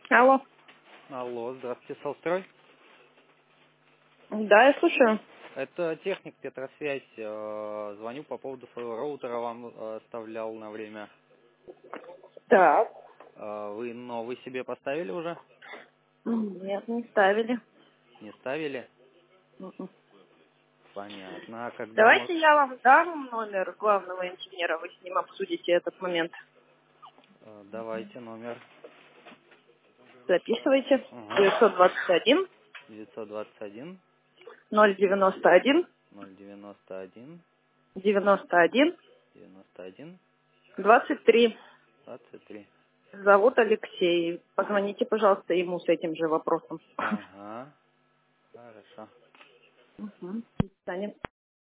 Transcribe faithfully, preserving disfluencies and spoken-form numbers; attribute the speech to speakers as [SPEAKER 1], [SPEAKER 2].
[SPEAKER 1] Алло.
[SPEAKER 2] Алло, здравствуйте, Солстрой.
[SPEAKER 1] Да, я слушаю.
[SPEAKER 2] Это техник Петросвязь. Э, Звоню по поводу своего роутера, вам э, оставлял на время.
[SPEAKER 1] Так.
[SPEAKER 2] Э, Вы новый себе поставили уже?
[SPEAKER 1] Нет, не ставили.
[SPEAKER 2] Не ставили?
[SPEAKER 1] Мгм.
[SPEAKER 2] Понятно. А когда может...
[SPEAKER 1] Давайте я вам дам номер главного инженера, вы с ним обсудите этот момент.
[SPEAKER 2] э, Давайте номер.
[SPEAKER 1] Записывайте.
[SPEAKER 2] Угу.
[SPEAKER 1] девятьсот двадцать один
[SPEAKER 2] девятьсот двадцать один
[SPEAKER 1] ноль девяносто один
[SPEAKER 2] ноль девяносто один
[SPEAKER 1] девяносто один
[SPEAKER 2] девяносто один
[SPEAKER 1] двадцать три.
[SPEAKER 2] двадцать три.
[SPEAKER 1] Зовут Алексей. Позвоните, пожалуйста, ему с этим же вопросом.
[SPEAKER 2] Ага. Хорошо.
[SPEAKER 1] Мгм. До свидания.